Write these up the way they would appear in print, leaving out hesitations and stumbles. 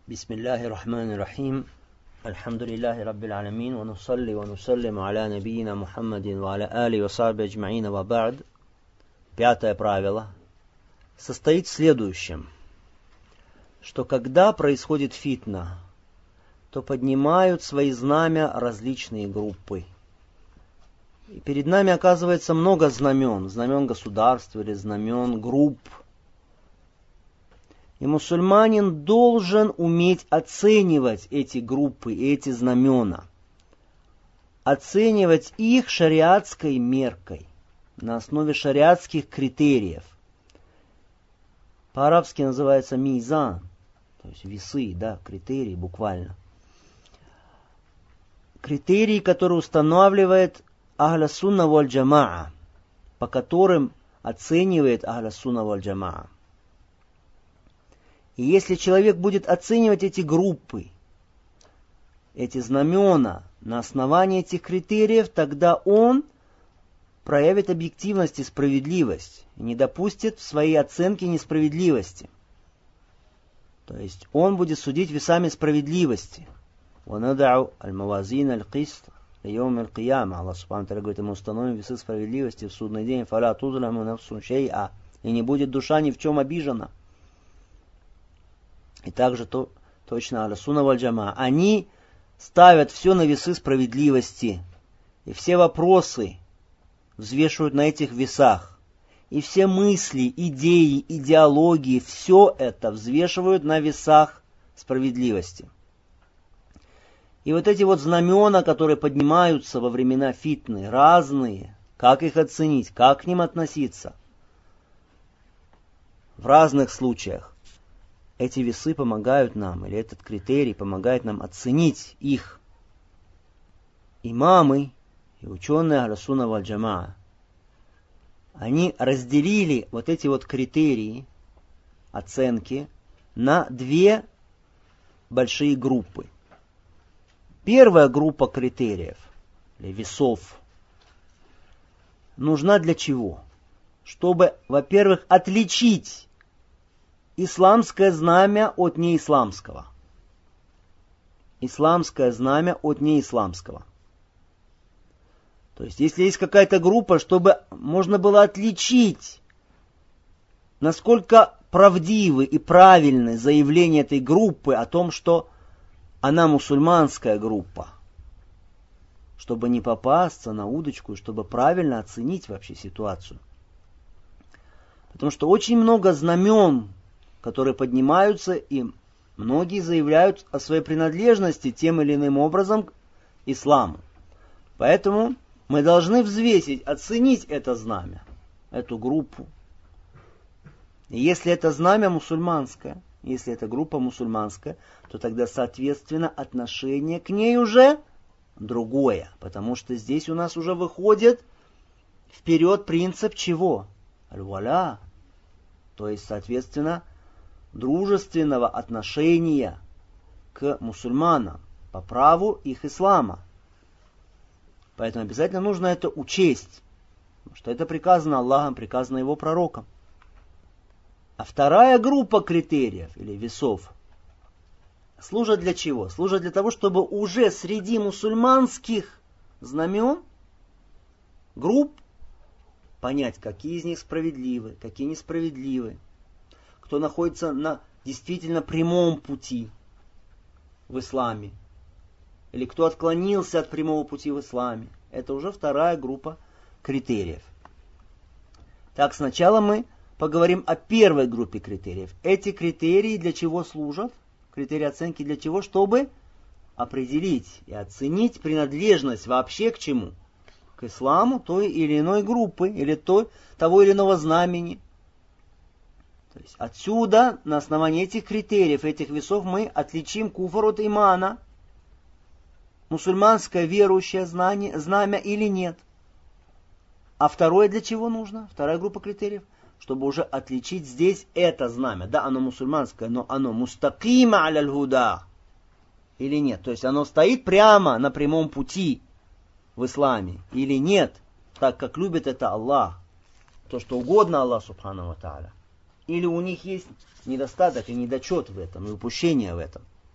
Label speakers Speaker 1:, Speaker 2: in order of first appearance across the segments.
Speaker 1: بسم الله الرحمن الرحيم الحمد لله رب العالمين ونصلي ونسلم على نبينا محمد وعلى آله وصحبه أجمعين وبعد. Пятое правило состоит в следующем, что когда происходит фитна, то поднимают свои знамя различные группы. И перед нами оказывается много знамен государств или знамен групп. И мусульманин должен уметь оценивать эти группы и эти знамена. Оценивать их шариатской меркой, на основе шариатских критериев. По-арабски называется мизан, то есть весы, критерии буквально. Критерии, которые устанавливает Ахля Сунна валь Джамаа, по которым оценивает Ахля Сунна валь Джамаа. И если человек будет оценивать эти группы, эти знамена на основании этих критериев, тогда он проявит объективность и справедливость, и не допустит в своей оценке несправедливости. То есть он будет судить весами справедливости. وَنَدَعُ الْمَوَازِينَ الْقِسْطَ لِيَوْمِ الْقِيَامَةِ. Аллах Субхану ва Тааля говорит, мы установим весы справедливости в судный день. فَلَا تُظْلَمُ نَفْسٌ شَيْئًا. И не будет душа ни в чем обижена. И также точно Ахля Сунна валь Джамаа. Они ставят все на весы справедливости. И все вопросы взвешивают на этих весах. И все мысли, идеи, идеологии, все это взвешивают на весах справедливости. И вот эти вот знамена, которые поднимаются во времена фитны, разные, как их оценить, как к ним относиться. В разных случаях эти весы помогают нам, или этот критерий помогает нам оценить их. Имамы и ученые Ахля Сунна валь Джамаа, они разделили вот эти вот критерии оценки на две большие группы. Первая группа критериев, или весов, нужна для чего? Чтобы, во-первых, отличить исламское знамя от неисламского. Исламское знамя от неисламского. То есть, если есть какая-то группа, чтобы можно было отличить, насколько правдивы и правильны заявления этой группы о том, что она мусульманская группа, чтобы не попасться на удочку, чтобы правильно оценить вообще ситуацию. Потому что очень много знамен, которые поднимаются, и многие заявляют о своей принадлежности тем или иным образом к исламу. Поэтому мы должны взвесить, оценить это знамя, эту группу. И если это знамя мусульманское, если эта группа мусульманская, то тогда, соответственно, отношение к ней уже другое. Потому что здесь у нас уже выходит вперед принцип чего? Аль-валя. То есть, соответственно, дружественного отношения к мусульманам по праву их ислама. Поэтому обязательно нужно это учесть. Потому что это приказано Аллахом, приказано его пророком. А вторая группа критериев или весов служит для чего? Служит для того, чтобы уже среди мусульманских знамен, групп, понять, какие из них справедливы, какие несправедливы, кто находится на действительно прямом пути в исламе, или кто отклонился от прямого пути в исламе. Это уже вторая группа критериев. Так, сначала мы поговорим о первой группе критериев. Эти критерии для чего служат? Критерии оценки для чего? Чтобы определить и оценить принадлежность вообще к чему? К исламу той или иной группы, или того или иного знамени. То есть отсюда, на основании этих критериев, этих весов, мы отличим куфр от имана. Мусульманское верующее знамя или нет. А второе для чего нужно? Вторая группа критериев. Чтобы уже отличить здесь это знамя. Да, оно мусульманское, но оно мустакима аляль худа. Или нет. То есть оно стоит прямо на прямом пути в исламе. Или нет. Так как любит это Аллах. То, что угодно Аллах Субхану ва Тааля. Или у них есть недостаток и недочет в этом, и упущение в этом.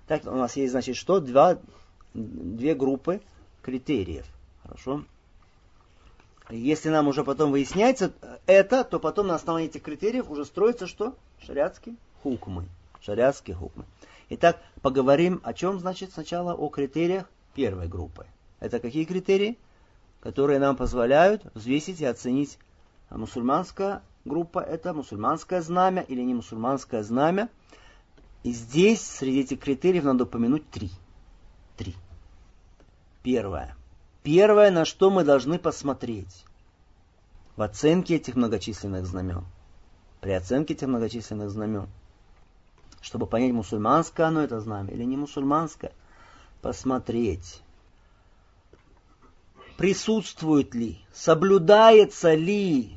Speaker 1: Так, у нас есть, значит, что? Две группы критериев. Хорошо? Если нам уже потом выясняется это, то потом на основании этих критериев уже строится что? Шариатские хукмы. Шариатские хукмы. Итак, поговорим о чем, значит, сначала о критериях первой группы. Это какие критерии? Которые нам позволяют взвесить и оценить, мусульманская группа это мусульманское знамя или не мусульманское знамя. И здесь среди этих критериев надо упомянуть три. Первое, на что мы должны посмотреть в оценке этих многочисленных знамен. При оценке этих многочисленных знамен. Чтобы понять, мусульманское оно это знамя или не мусульманское, посмотреть, присутствует ли, соблюдается ли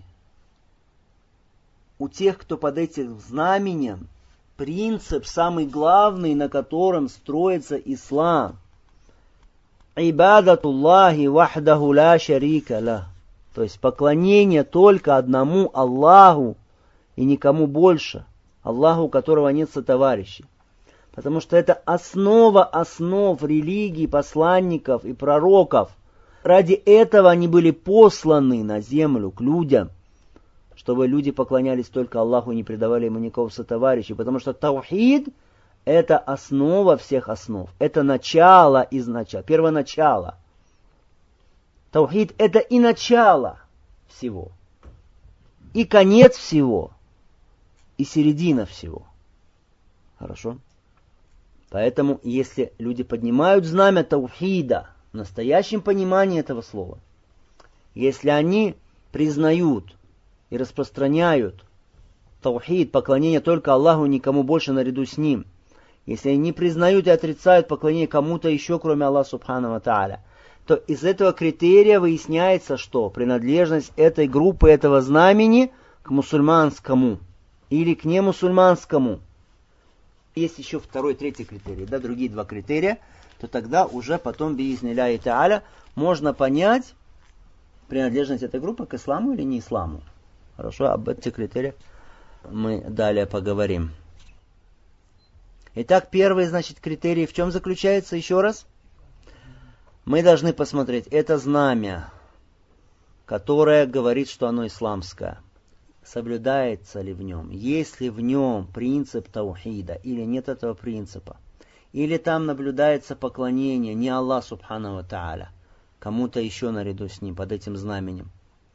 Speaker 1: у тех, кто под этим знаменем, принцип самый главный, на котором строится ислам. Ибадатуллахи вахдаху ла шарика ла. То есть поклонение только одному Аллаху и никому больше. Аллаху, у которого нет сотоварищей. Потому что это основа основ религии посланников и пророков. Ради этого они были посланы на землю к людям, чтобы люди поклонялись только Аллаху и не предавали ему никакого сотоварища. Потому что таухид — это основа всех основ. Это начало из начала, первоначало. Таухид — это и начало всего, и конец всего, и середина всего. Хорошо? Поэтому, если люди поднимают знамя таухида в настоящем понимании этого слова, если они признают и распространяют таухид, поклонение только Аллаху, никому больше наряду с ним, если они не признают и отрицают поклонение кому-то еще, кроме Аллаха Субхану ва Тааля, то из этого критерия выясняется, что принадлежность этой группы, этого знамени к мусульманскому или к немусульманскому. Есть еще второй, третий критерий, да, другие два критерия, то тогда уже потом, биизнилляхи тааля, можно понять принадлежность этой группы к исламу или не исламу. Хорошо, об этих критериях мы далее поговорим. Итак, первый, значит, критерий в чем заключается? Еще раз. Мы должны посмотреть, это знамя, которое говорит, что оно исламское. Соблюдается ли в нем? Есть ли в нем принцип таухида или нет этого принципа? Или там наблюдается поклонение не Аллах Субхану ва Тааля, кому-то еще наряду с ним, под этим знаменем?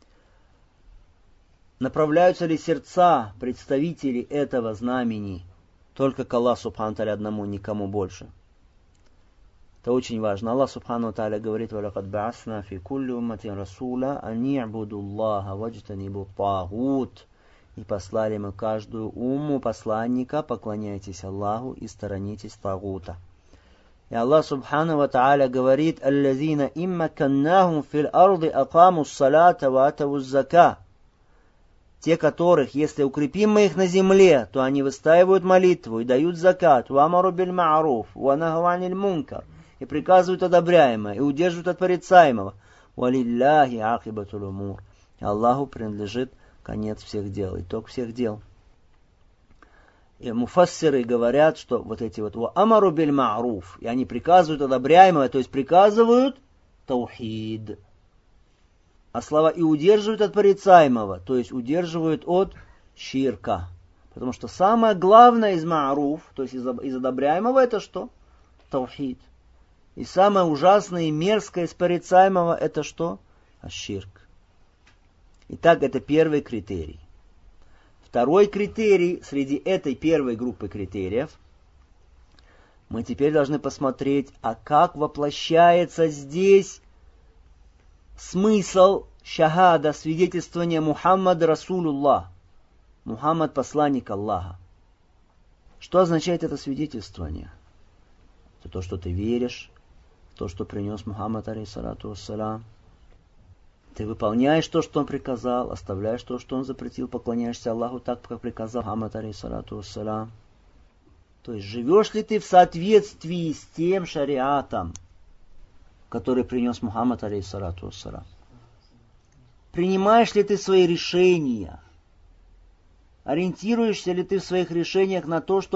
Speaker 1: Направляются ли сердца представителей этого знамени только к Аллаху Субхану ва Тааля одному, никому больше? Это очень важно. Аллах Субхану ва Тааля говорит: «Валакад ба'асна фи кулли умматин расула ан и'буду Аллаха ваджтанибу тагут». И послали мы каждую умму посланника: поклоняйтесь Аллаху и сторонитесь тагута. И Аллах Субхану ва Тааля говорит: «Аллазина иммаканнахум фил арди акаму ссалата ва атаву зака». Те, которых, если укрепим мы их на земле, то они выстаивают молитву и дают закат, ва амару биль ма'руф, ва наху аниль мункар, и приказывают одобряемое, и удерживают от порицаемого. Валилляхи акибатул умур. И Аллаху принадлежит конец всех дел, итог всех дел. И муфассиры говорят, что вот эти вот ва амару биль ма'руф, и они приказывают одобряемое, то есть приказывают таухид. А слова «и удерживают от порицаемого», то есть удерживают от ширка. Потому что самое главное из ма'руф, то есть из одобряемого, это что? Таухид. И самое ужасное и мерзкое из порицаемого, это что? Аширк. Итак, это первый критерий. Второй критерий среди этой первой группы критериев. Мы теперь должны посмотреть, а как воплощается здесь смысл шахада, свидетельствования Мухаммад Расулуллах. Мухаммад посланник Аллаха. Что означает это свидетельствование? Это то, что ты веришь, то, что принес Мухаммад, алейхиссалату вассалям. Ты выполняешь то, что он приказал, оставляешь то, что он запретил, поклоняешься Аллаху так, как приказал Мухаммад, алейхиссалату вассалям. То есть живешь ли ты в соответствии с тем шариатом, который принес Мухаммад, алейхиссалату вассалям? Принимаешь ли ты свои решения? Ориентируешься ли ты в своих решениях на то, что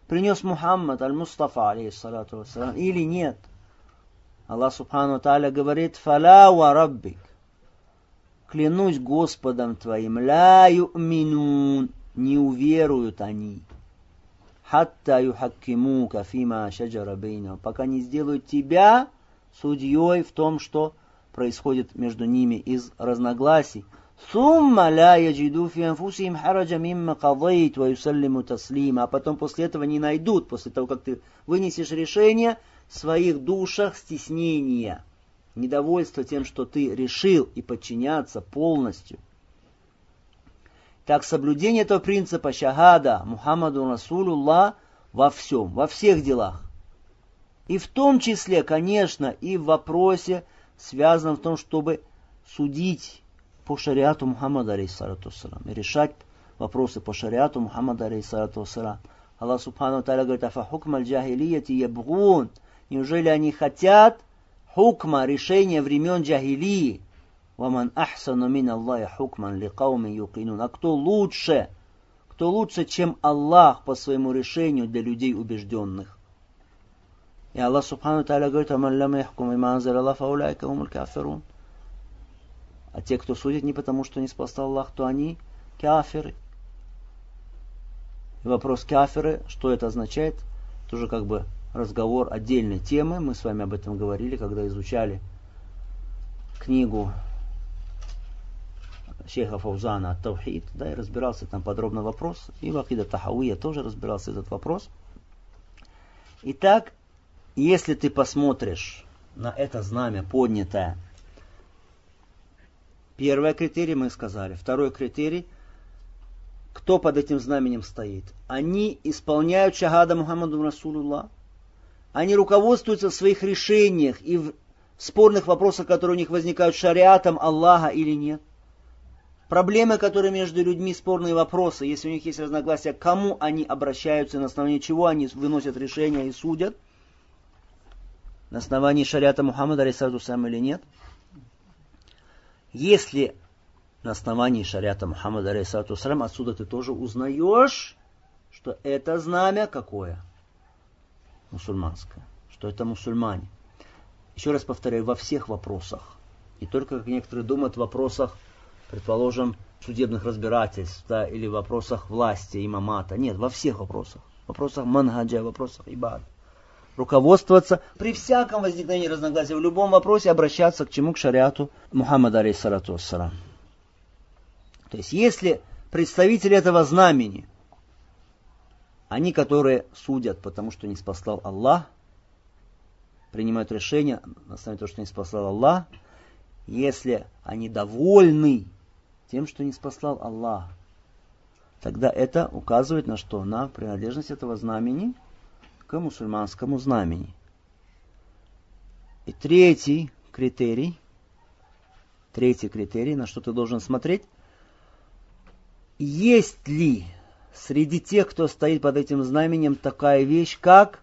Speaker 1: принес Мухаммад, аль-Мустафа, алейхиссалату вассалам, или нет. Аллах субхану ва тааля говорит: «Фаля ва раббик». Клянусь Господом твоим, ля ю'минун, не уверуют они. Хатта юхаккимука фима шаджара бейнахум, пока не сделают тебя судьей в том, что происходит между ними из разногласий. Сумма ля яджиду фи анфусихим хараджа мимма кадайт ва юсаллиму таслима, а потом после этого не найдут, после того, как ты вынесешь решение, в своих душах стеснения, недовольство тем, что ты решил, и подчиняться полностью. Так, соблюдение этого принципа шахада Мухаммаду Расулуллах во всем, во всех делах. И в том числе, конечно, и в вопросе, связанном в том, чтобы судить по шариату Мухаммада, алейхиссалату вассалам, и решать вопросы по шариату Мухаммада, алейхиссалату вассалам. Аллах субхану ва тааля говорит: «Афа хукма аль-джахилияти ябгун». Неужели они хотят хукма, решения времен джахилии? «Ваман ахсану мин Аллахи хукман ли кауми юкинун». А кто лучше, чем Аллах по своему решению для людей убежденных? И Аллах субхану ва тааля говорит: «Аман лам яхкум бима анзаля Аллах фаулайка хумуль кафирун». А те, кто судит не потому, что не спасал Аллах, то они кафиры. И вопрос кафиры, что это означает, тоже как бы разговор отдельной темы. Мы с вами об этом говорили, когда изучали книгу шейха Фаузана «Ат-Таухид», да, и разбирался там подробно вопрос. И в Акида Тахауия тоже разбирался этот вопрос. Итак, если ты посмотришь на это знамя поднятое, первый критерий мы сказали. Второй критерий: кто под этим знаменем стоит? Они исполняют шахада Мухаммаду Расулуллах. Они руководствуются в своих решениях и в спорных вопросах, которые у них возникают, шариатом Аллаха или нет. Проблемы, которые между людьми, спорные вопросы, если у них есть разногласия, к кому они обращаются, на основании чего они выносят решения и судят, на основании шариата Мухаммада, алейхиссалату вассалам, или нет. Если на основании шариата Мухаммада, алейхиссалату вассалам, отсюда ты тоже узнаешь, что это знамя какое? Мусульманское. Что это мусульмане. Еще раз повторяю, во всех вопросах. Не только, как некоторые думают, в вопросах, предположим, судебных разбирательств, да, или в вопросах власти, имамата. Нет, во всех вопросах. В вопросах манхаджа, в вопросах ибад. Руководствоваться при всяком возникновении разногласия, в любом вопросе обращаться к чему? К шариату Мухаммада, алейхиссалату вассалам. То есть, если представители этого знамени, они, которые судят, потому что не спасал Аллах, принимают решение на основании того, что не спасал Аллах, если они довольны тем, что не спасал Аллах, тогда это указывает на что? На принадлежность этого знамени к мусульманскому знамени. И третий критерий, на что ты должен смотреть: есть ли среди тех, кто стоит под этим знаменем, такая вещь, как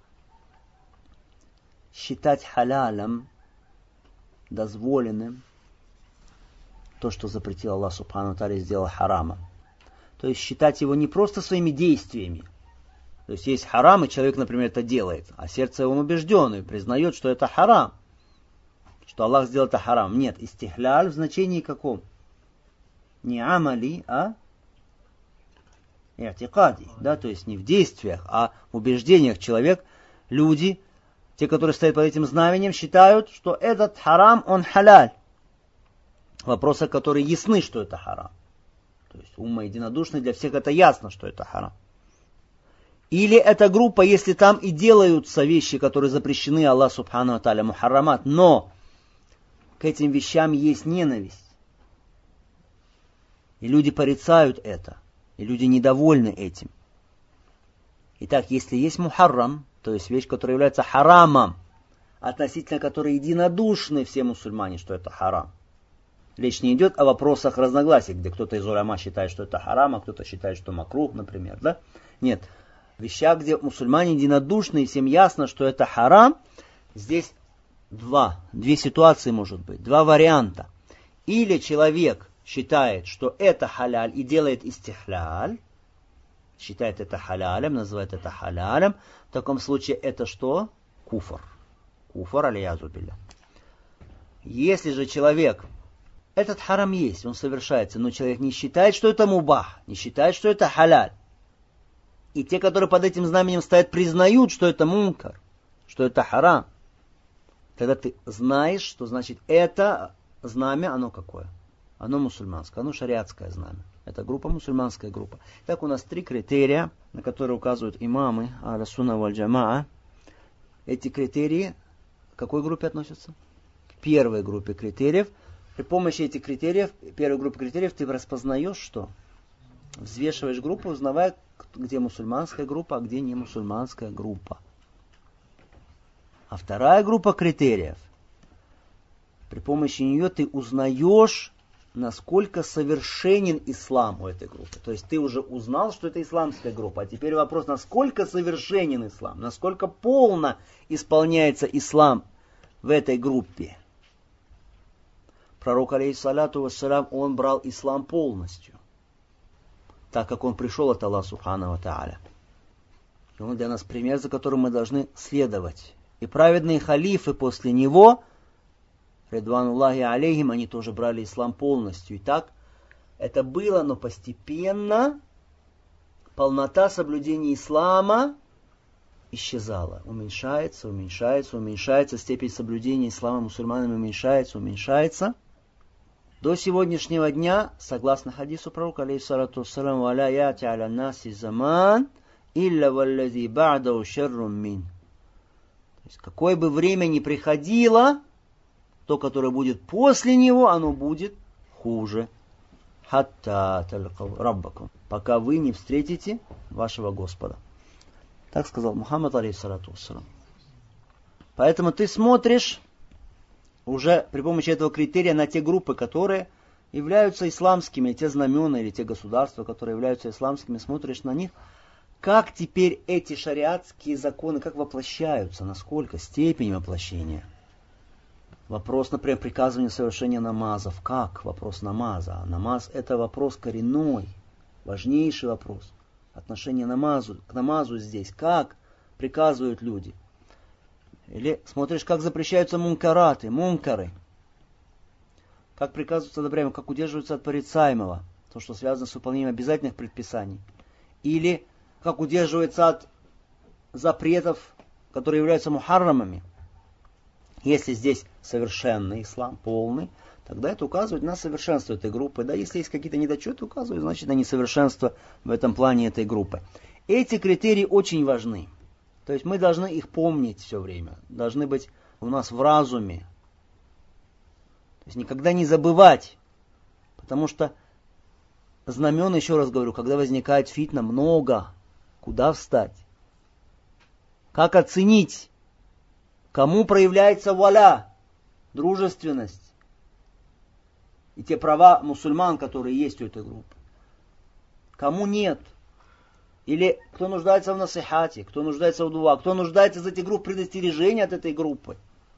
Speaker 1: считать халялем, дозволенным, то, что запретил Аллах субхану ва тааля, сделал харамом. То есть считать его не просто своими действиями. То есть есть харам, и человек, например, это делает, а сердце он убежден и признает, что это харам, что Аллах сделал это харам. Нет, истихляль в значении каком? Не амали, а и'тикади, да, то есть не в действиях, а в убеждениях человек, люди, те, которые стоят под этим знаменем, считают, что этот харам, он халяль. Вопросы, которые ясны, что это харам. То есть умма единодушный, для всех это ясно, что это харам. Или эта группа, если там и делаются вещи, которые запрещены Аллах субхану ва тааля, мухаррамат, но к этим вещам есть ненависть. И люди порицают это. И люди недовольны этим. Итак, если есть мухаррам, то есть вещь, которая является харамом, относительно которой единодушны все мусульмане, что это харам. Речь не идет о вопросах разногласий, где кто-то из уляма считает, что это харам, а кто-то считает, что макрух, например. Да? Нет. Вещах, где мусульмане единодушны и всем ясно, что это харам, здесь две ситуации может быть, два варианта. Или человек считает, что это халяль и делает истихляль, считает это халялем, называет это халялем, в таком случае это что? Куфр. Куфр алиязу билля. Если же человек, этот харам есть, он совершается, но человек не считает, что это мубах, не считает, что это халяль. И те, которые под этим знаменем стоят, признают, что это мункар, что это харам. Тогда ты знаешь, что значит это знамя, оно какое? Оно мусульманское, оно шариатское знамя. Это группа, мусульманская группа. Так у нас 3 критерия, на которые указывают имамы аля сунна валь джамаа. Эти критерии к какой группе относятся? К первой группе критериев. При помощи этих критериев, первой группы критериев, ты распознаешь что? Взвешиваешь группу, узнавая, где мусульманская группа, а где не мусульманская группа. А вторая группа критериев, при помощи нее ты узнаешь, насколько совершенен ислам у этой группы. То есть ты уже узнал, что это исламская группа. А теперь вопрос, насколько совершенен ислам, насколько полно исполняется ислам в этой группе. Пророк, алейхиссалату вассалям, он брал ислам полностью, так как он пришел от Аллаха субхану ва тааля. И он для нас пример, за которым мы должны следовать. И праведные халифы после него, ридвануллахи алейхим, они тоже брали ислам полностью. И так это было, но постепенно полнота соблюдения ислама исчезала. Уменьшается, уменьшается, уменьшается. Степень соблюдения ислама мусульманами уменьшается, уменьшается. До сегодняшнего дня, согласно хадису пророка, алейхиссалату вассалам, «Валя яти аля наси заман, илля валлади ба'дау шеррум мин». То есть, какое бы время ни приходило, то, которое будет после него, оно будет хуже. «Хатта талькау раббакум», пока вы не встретите вашего Господа. Так сказал Мухаммад, алейхиссалату вассалам. Поэтому ты смотришь уже при помощи этого критерия на те группы, которые являются исламскими, те знамена или те государства, которые являются исламскими, смотришь на них, как теперь эти шариатские законы, как воплощаются, насколько, степень воплощения. Вопрос, например, приказывания совершения намазов. Как? Вопрос намаза. А намаз – это вопрос коренной, важнейший вопрос. Отношение к намазу здесь. Как приказывают люди? Или смотришь, как запрещаются мункары. Как приказываются одобряемые, как удерживаются от порицаемого. То, что связано с выполнением обязательных предписаний. Или как удерживается от запретов, которые являются мухаррамами. Если здесь совершенный ислам, полный, тогда это указывает на совершенство этой группы. Да, если есть какие-то недочеты, указывают, значит, на несовершенство в этом плане этой группы. Эти критерии очень важны. То есть мы должны их помнить все время. Должны быть у нас в разуме. То есть никогда не забывать. Потому что знамен, еще раз говорю, когда возникает фитна, много. Куда встать? Как оценить? Кому проявляется валя, дружественность? И те права мусульман, которые есть у этой группы. Кому нет? Или кто нуждается в насихате, кто нуждается в дуа, кто нуждается из этих групп предостережения от этой группы.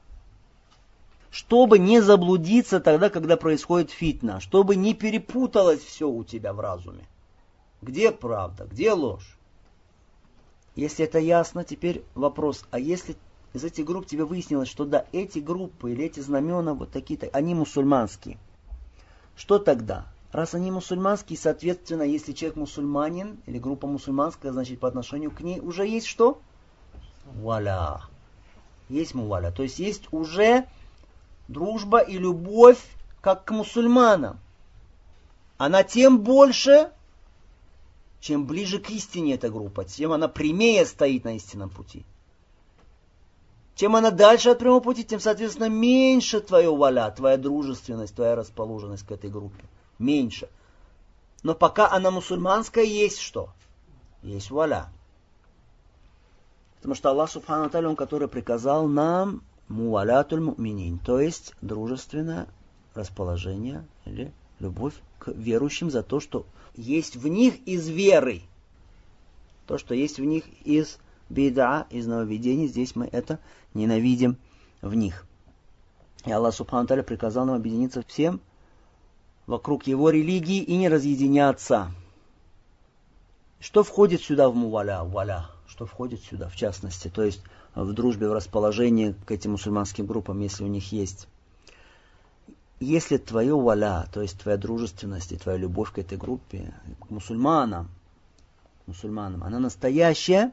Speaker 1: Чтобы не заблудиться тогда, когда происходит фитна, чтобы не перепуталось все у тебя в разуме. Где правда, где ложь? Если это ясно, теперь вопрос, а если из этих групп тебе выяснилось, что да, эти группы или эти знамена вот такие-то, они мусульманские. Что тогда? Раз они мусульманские, соответственно, если человек мусульманин или группа мусульманская, значит по отношению к ней уже есть что? Валя. Есть муваля. То есть есть уже дружба и любовь как к мусульманам. Она тем больше, чем ближе к истине эта группа, тем она прямее стоит на истинном пути. Чем она дальше от прямого пути, тем, соответственно, меньше твое валя, твоя дружественность, твоя расположенность к этой группе. Меньше. Но пока она мусульманская, есть что? Есть валя. Потому что Аллах Субхану Тааля, Он, который приказал нам муалятуль му'минин, то есть дружественное расположение или любовь к верующим за то, что есть в них из веры. То, что есть в них из бида, из нововведений, здесь мы это ненавидим в них. И Аллах Субхану Тааля приказал нам объединиться всем вокруг Его религии и не разъединяться. Что входит сюда в муваля? Валя. Что входит сюда, в частности? То есть в дружбе, в расположении к этим мусульманским группам, если у них есть. Если твое валя, то есть твоя дружественность и твоя любовь к этой группе, к мусульманам, она настоящая,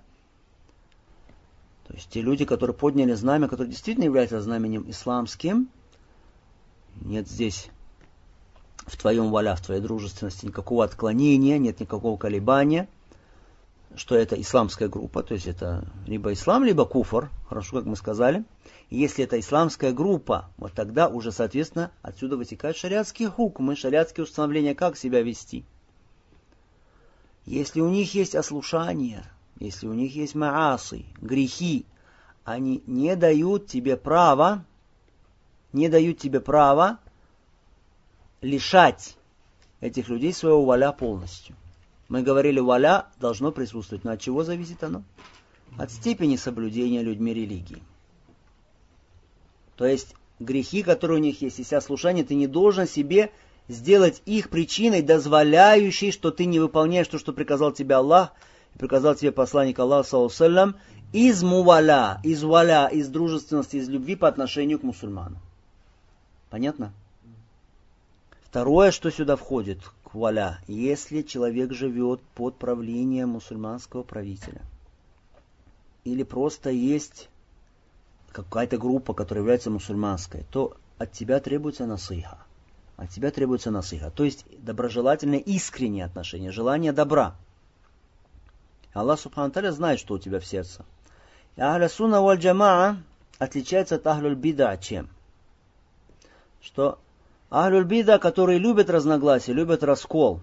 Speaker 1: то есть те люди, которые подняли знамя, которые действительно являются знаменем исламским, нет здесь в твоем валя, в твоей дружественности никакого отклонения, нет никакого колебания, что это исламская группа, то есть это либо ислам, либо куфр, хорошо, как мы сказали. И если это исламская группа, вот тогда уже, соответственно, отсюда вытекают шариатские хукмы, шариатские установления, как себя вести. Если у них есть ослушание, если у них есть маасы, грехи, они не дают тебе права лишать этих людей своего валя полностью. Мы говорили, валя должно присутствовать. Но от чего зависит оно? От степени соблюдения людьми религии. То есть грехи, которые у них есть, если ослушание, ты не должен себе сделать их причиной, дозволяющей, что ты не выполняешь то, что приказал тебе Аллах, и приказал тебе посланник Аллаха, саллаллаху из муваля, из дружественности, из любви по отношению к мусульманам. Понятно? Второе, что сюда входит, к валя, если человек живет под правлением мусульманского правителя, или просто есть какая-то группа, которая является мусульманской, то от тебя требуется насиха. То есть доброжелательное, искреннее отношение, желание добра. Аллах Субхану ва Тааля знает, что у тебя в сердце. И ахля сунна валь джамаа отличается от ахлюль бида чем? Что ахлюль бида, которые любят разногласия, любят раскол.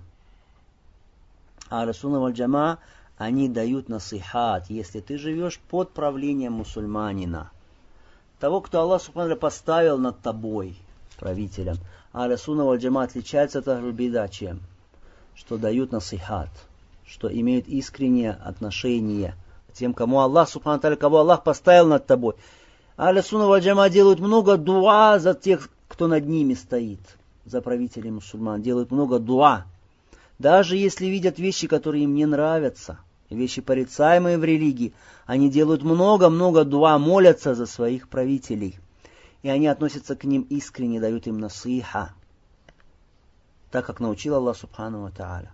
Speaker 1: Ахля сунна валь джамаа, они дают насихат, если ты живешь под правлением мусульманина. Того, кто Аллах Субхану ва Тааля поставил над тобой, правителем. Ахля сунна валь джамаа отличается от ахлюль бида чем? Что дают насихат, что имеют искреннее отношение к тем, кому Аллах Субхану ва Тааля, кого Аллах поставил над тобой. Ахля сунна валь джамаа делают много дуа за тех, кто над ними стоит, за правителей мусульман, делают много дуа. Даже если видят вещи, которые им не нравятся, вещи порицаемые в религии, они делают много-много дуа, молятся за своих правителей. И они относятся к ним искренне, дают им насиха, так как научил Аллах Субхану ва Тааля.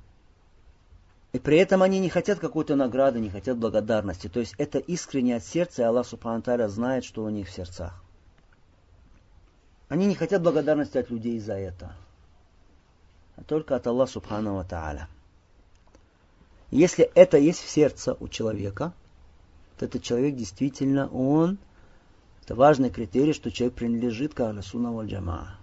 Speaker 1: И при этом они не хотят какой-то награды, не хотят благодарности. То есть это искренне от сердца, и Аллах Субхану ва Тааля знает, что у них в сердцах. Они не хотят благодарности от людей за это, а только от Аллаха Субхану ва Тааля. Если это есть в сердце у человека, то этот человек действительно, это важный критерий, что человек принадлежит к ахлю сунна валь джамаа.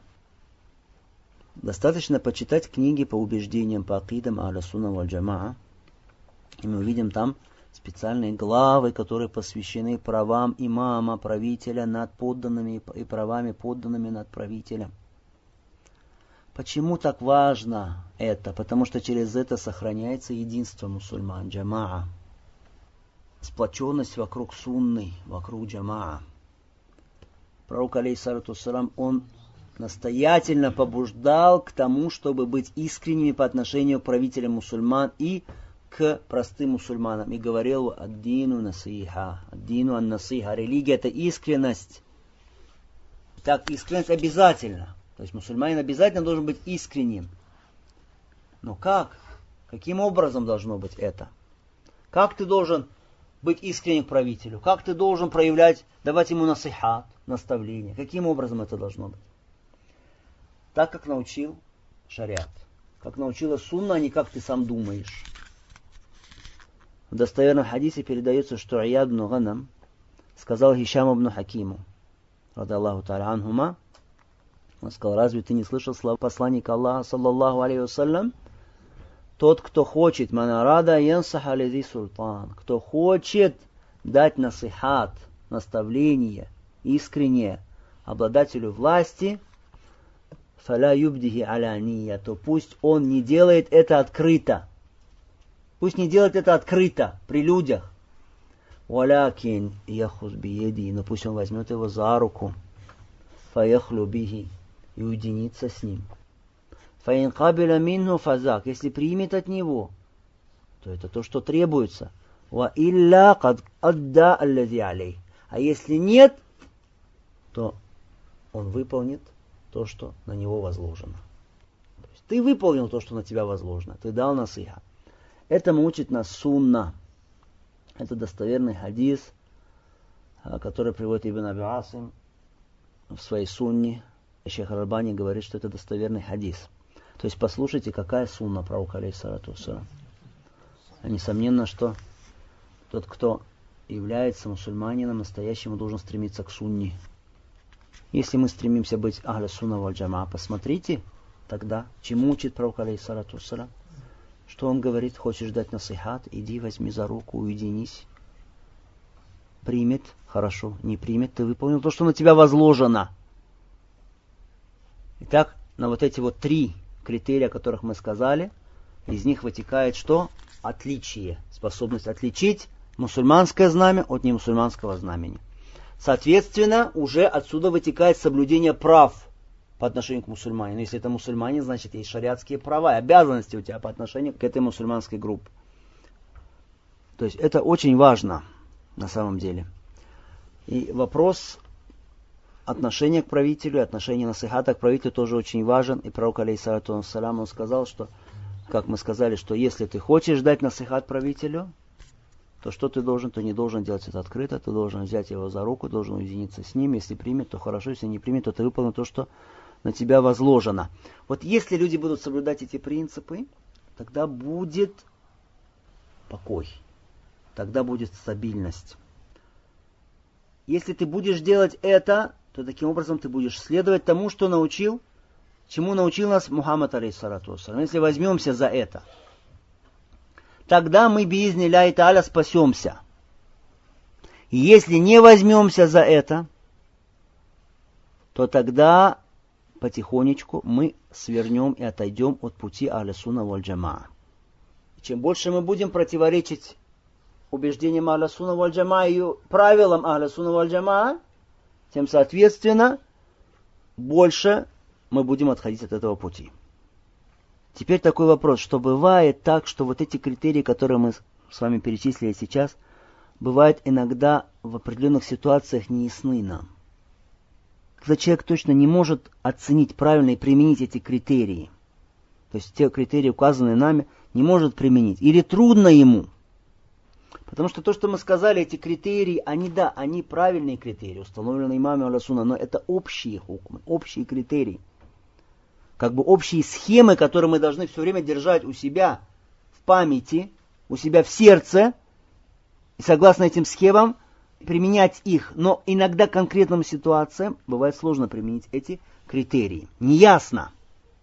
Speaker 1: Достаточно почитать книги по убеждениям, по акидам ахлю сунна валь джамаа, и мы увидим там специальные главы, которые посвящены правам имама, правителя над подданными и правами подданными над правителем. Почему так важно это? Потому что через это сохраняется единство мусульман, джамаа. Сплоченность вокруг сунны, вокруг джамаа. Пророк, алейхиссалату вассалам, он настоятельно побуждал к тому, чтобы быть искренними по отношению к правителям мусульман и к простым мусульманам. И говорил: «Ад-дину насиха». «Ад-дину ан-насиха». Религия — это искренность. Так, искренность обязательно. То есть мусульманин обязательно должен быть искренним. Но как? Каким образом должно быть это? Как ты должен быть искренним к правителю? Как ты должен давать ему насихат, наставление? Каким образом это должно быть? Так, как научил шариат. Как научила сунна, а не как ты сам думаешь. В достоверном хадисе передается, что Ияд ибн Ганам сказал Хишаму ибн Хакиму, ради Аллаху та'аля анхума, он сказал: разве ты не слышал слова посланника Аллаха, саллаллаху алейхи вассалям? Тот, кто хочет, ман арада янсаха лизи султан, кто хочет дать насихат, наставление, искреннее обладателю власти, фаля юбдихи аляния, то пусть он не делает это открыто. Пусть не делает это открыто, при людях. Валякин яхуз биеди, но пусть он возьмет его за руку. Фаяхлю бихи, и уединиться с ним. Фаин кабиля минху фазак, если примет от него, то это то, что требуется. Ва илля кад адда аллади алей. А если нет, то он выполнит то, что на него возложено. То есть ты выполнил то, что на тебя возложено. Ты дал насиха. Этому учит нас сунна. Это достоверный хадис, который приводит Ибн Аби Асим в своей сунне. Шейх Аль-Альбани говорит, что это достоверный хадис. То есть послушайте, какая сунна пророка алейхиссалату вассалям. Несомненно, что тот, кто является мусульманином настоящим, должен стремиться к сунне. Если мы стремимся быть ахля сунна валь джамаа, посмотрите тогда, чему учит пророк алейхиссалату вассалям. Что он говорит: хочешь дать насихат, иди возьми за руку, уединись. Примет, хорошо, не примет, ты выполнил то, что на тебя возложено. Итак, на вот эти вот 3 критерия, о которых мы сказали, из них вытекает что? Отличие, способность отличить мусульманское знамя от немусульманского знамени. Соответственно, уже отсюда вытекает соблюдение прав по отношению к мусульманину. Если это мусульманин, значит есть шариатские права и обязанности у тебя по отношению к этой мусульманской группе. То есть это очень важно на самом деле. И вопрос отношения к правителю, отношения насихата к правителю тоже очень важен. И пророк алейхиссалату вассалям, он сказал, что, как мы сказали, что если ты хочешь дать насихат правителю, то что ты должен? Ты не должен делать это открыто, ты должен взять его за руку, должен уединиться с ним. Если примет, то хорошо, если не примет, то ты выполнил то, что на тебя возложено. Вот если люди будут соблюдать эти принципы, тогда будет покой, тогда будет стабильность. Если ты будешь делать это, то таким образом ты будешь следовать тому, что научил, чему научил нас Мухаммад алейхиссалату вассалям. Если возьмемся за это, тогда мы биизни ляхи тааля спасемся. И если не возьмемся за это, то тогда потихонечку мы свернем и отойдем от пути ахля сунна валь джамаа. Чем больше мы будем противоречить убеждениям ахля сунна валь джамаа и правилам ахля сунна валь джамаа, тем, соответственно, больше мы будем отходить от этого пути. Теперь такой вопрос, что бывает так, что вот эти критерии, которые мы с вами перечислили сейчас, бывают иногда в определенных ситуациях неясны нам. Когда человек точно не может оценить правильно и применить эти критерии, то есть те критерии, указанные нами, не может применить, или трудно ему. Потому что то, что мы сказали, эти критерии, они правильные критерии, установленные имамом ахля сунна, но это общие хукмы, общие критерии. Как бы общие схемы, которые мы должны все время держать у себя в памяти, у себя в сердце, и согласно этим схемам применять их. Но иногда конкретным ситуациям бывает сложно применить эти критерии. Неясно,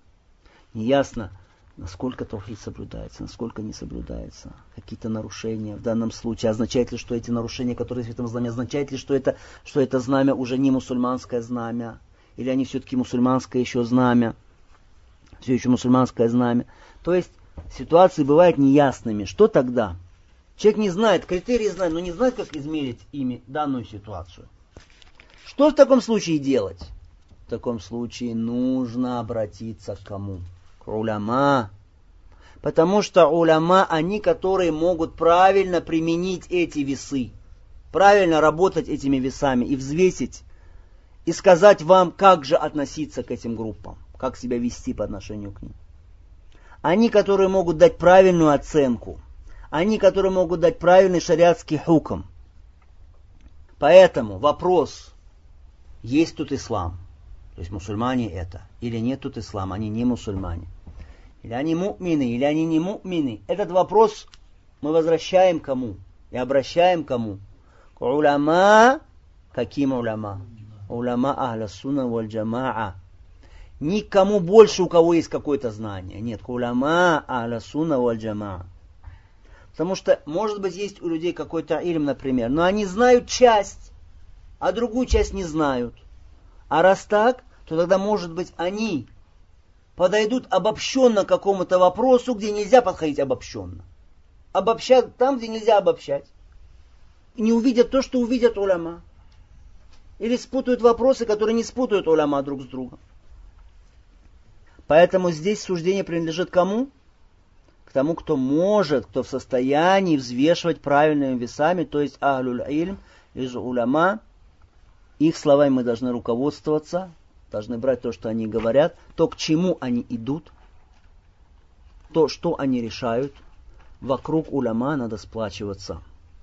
Speaker 1: насколько тавхид соблюдается, насколько не соблюдается, какие-то нарушения в данном случае. Означает ли, что эти нарушения, которые есть в этом знамя, означает ли, что это знамя уже не мусульманское знамя, или они все-таки мусульманское еще знамя, все еще мусульманское знамя. То есть ситуации бывают неясными. Что тогда? Человек не знает, критерии знает, но не знает, как измерить ими данную ситуацию. Что в таком случае делать? В таком случае нужно обратиться к кому? К уляма. Потому что уляма, они, которые могут правильно применить эти весы, правильно работать этими весами и взвесить, и сказать вам, как же относиться к этим группам, как себя вести по отношению к ним. Они, которые могут дать правильную оценку, они, которые могут дать правильный шариатский хукм. Поэтому вопрос, есть тут ислам, то есть мусульмане это, или нет тут ислама, они не мусульмане, или они му'мины, или они не му'мины. Этот вопрос мы возвращаем кому и обращаем кому? К уляма. Каким уляма? Уляма ахля сунна валь джамаа. Никому больше, у кого есть какое-то знание. Нет, к уляма ахля сунна валь джамаа. Потому что, может быть, есть у людей какой-то илм, например, но они знают часть, а другую часть не знают. А раз так, то тогда, может быть, они подойдут обобщенно к какому-то вопросу, где нельзя подходить обобщенно. Обобщат там, где нельзя обобщать. И не увидят то, что увидят уляма. Или спутают вопросы, которые не спутают уляма друг с другом. Поэтому здесь суждение принадлежит кому? к тому, кто может, кто в состоянии взвешивать правильными весами, то есть ахлюль ильм, из уляма. Их словами мы должны руководствоваться, должны брать то, что они говорят, то, к чему они идут, то, что они решают. Вокруг уляма надо сплачиваться.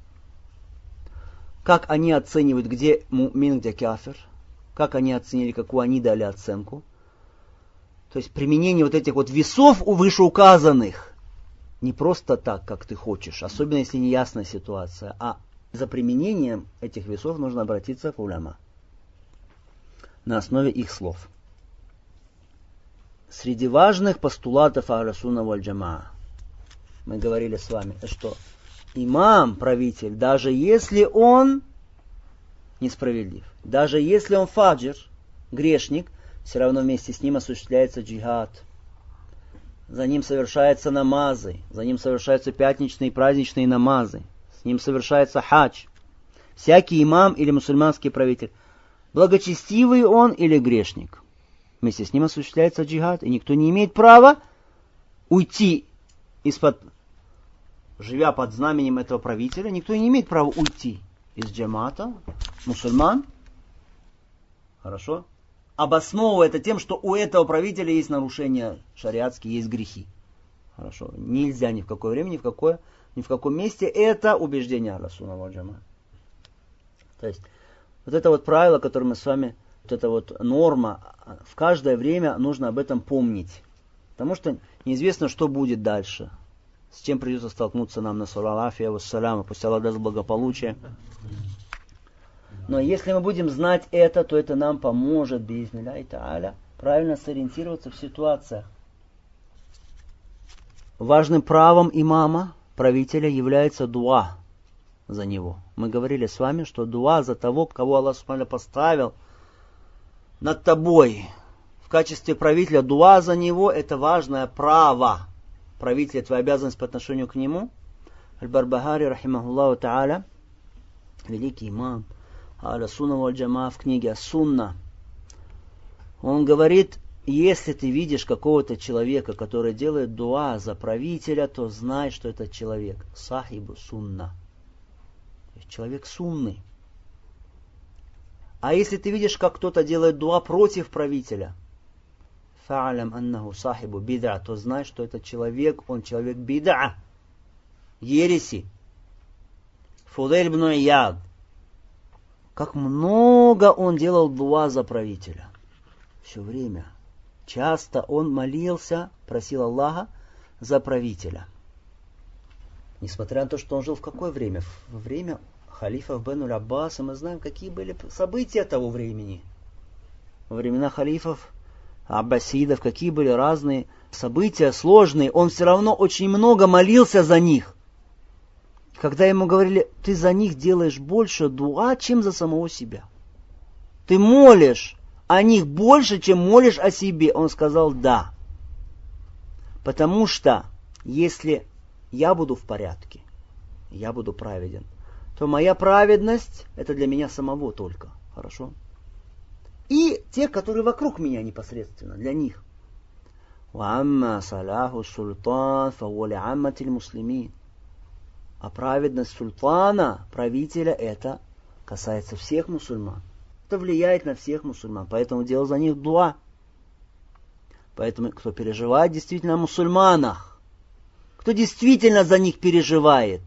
Speaker 1: Как они оценивают, где мумин, где кафир, как они оценили, какую они дали оценку. То есть применение вот этих вот весов у вышеуказанных не просто так, как ты хочешь, особенно если не ясная ситуация, а за применением этих весов нужно обратиться к уляма на основе их слов. Среди важных постулатов Ахлю-сунна валь-джамаа мы говорили с вами, что имам, правитель, даже если он несправедлив, даже если он фаджир, грешник, все равно вместе с ним осуществляется джихад. За ним совершаются намазы, за ним совершаются пятничные и праздничные намазы, с ним совершается хадж. Всякий имам или мусульманский правитель, благочестивый он или грешник, вместе с ним осуществляется джихад, и никто не имеет права уйти живя под знаменем этого правителя, никто не имеет права уйти из джамата, мусульман, хорошо, обосновывая это тем, что у этого правителя есть нарушения шариатские, есть грехи. Хорошо. Нельзя ни в какое время, ни в каком месте. Это убеждение Ахлю-сунна валь-джамаа. То есть, вот это вот правило, которое мы с вами, вот эта вот норма, в каждое время нужно об этом помнить. Потому что неизвестно, что будет дальше. С чем придется столкнуться нам, на салалафия вассалям, пусть Аллах даст благополучие. Но если мы будем знать это, то это нам поможет, биизнилляхи тааля, правильно сориентироваться в ситуациях. Важным правом имама, правителя, является дуа за него. Мы говорили с вами, что дуа за того, кого Аллах субхану поставил над тобой в качестве правителя, дуа за него, это важное право правителя, твоя обязанность по отношению к нему. Аль-Барбахари, рахимахуллаху тааля, великий имам Ахлю-сунна валь-джамаа в книге Ас-Сунна, он говорит, если ты видишь какого-то человека, который делает дуа за правителя, то знай, что этот человек сахибу сунна. Человек сунный. А если ты видишь, как кто-то делает дуа против правителя, фа'алям аннаху сахибу бид'a, то знай, что этот человек, он человек бид'a, ереси. Фудейль ибн Ияд, как много он делал дуа за правителя. Все время. Часто он молился, просил Аллаха за правителя. Несмотря на то, что он жил в какое время? Во время халифа Бену Аббаса. Мы знаем, какие были события того времени. Во времена халифов Аббасидов, какие были разные события, сложные. Он все равно очень много молился за них. Когда ему говорили, ты за них делаешь больше дуа, чем за самого себя. Ты молишь о них больше, чем молишь о себе. Он сказал, да. Потому что, если я буду в порядке, я буду праведен, то моя праведность, это для меня самого только. Хорошо? И те, которые вокруг меня непосредственно, для них. وَأَمَّا صَلَاحُ السُّلْطَانِ فَهُوَ لِعَامَّةِ الْمُسْلِمِينَ. А праведность султана, правителя, это касается всех мусульман. Это влияет на всех мусульман. Поэтому делал за них дуа. Поэтому, кто переживает действительно о мусульманах, кто действительно за них переживает,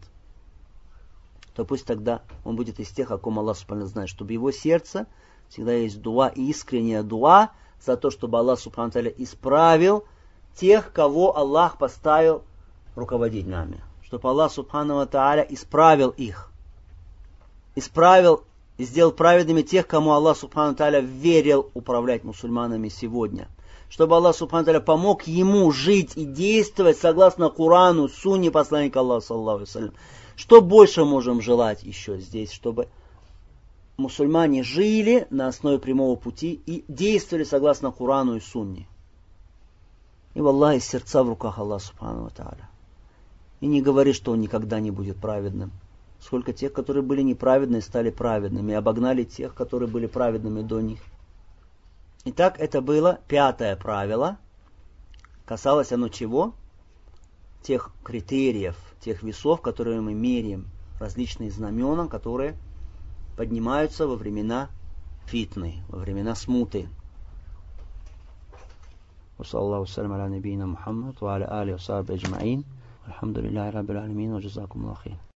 Speaker 1: то пусть тогда он будет из тех, о ком Аллах субхану знает, чтобы его сердце всегда есть дуа, искренняя дуа за то, чтобы Аллах субхану исправил тех, кого Аллах поставил руководить нами. Чтобы Аллах субхану тааля исправил их. Исправил и сделал праведными тех, кому Аллах субхану тааля верил управлять мусульманами сегодня. Чтобы Аллах субхану тааля помог ему жить и действовать согласно Корану, сунне посланника Аллаха саллаллаху алейхи ва саллям. Что больше можем желать еще здесь, чтобы мусульмане жили на основе прямого пути и действовали согласно Корану и сунне. И валлахи, сердца в руках Аллаха субхану тааля. И не говори, что он никогда не будет праведным. Сколько тех, которые были неправедны, стали праведными, и обогнали тех, которые были праведными до них. Итак, это было 5-е правило. Касалось оно чего? тех критериев, тех весов, которые мы меряем, различные знамена, которые поднимаются во времена фитны, во времена смуты. وصلى الله وسلم على نبينا محمد وعلى آله وصحبه أجمعين والحمد لله رب العالمين وجزاكم الله خير.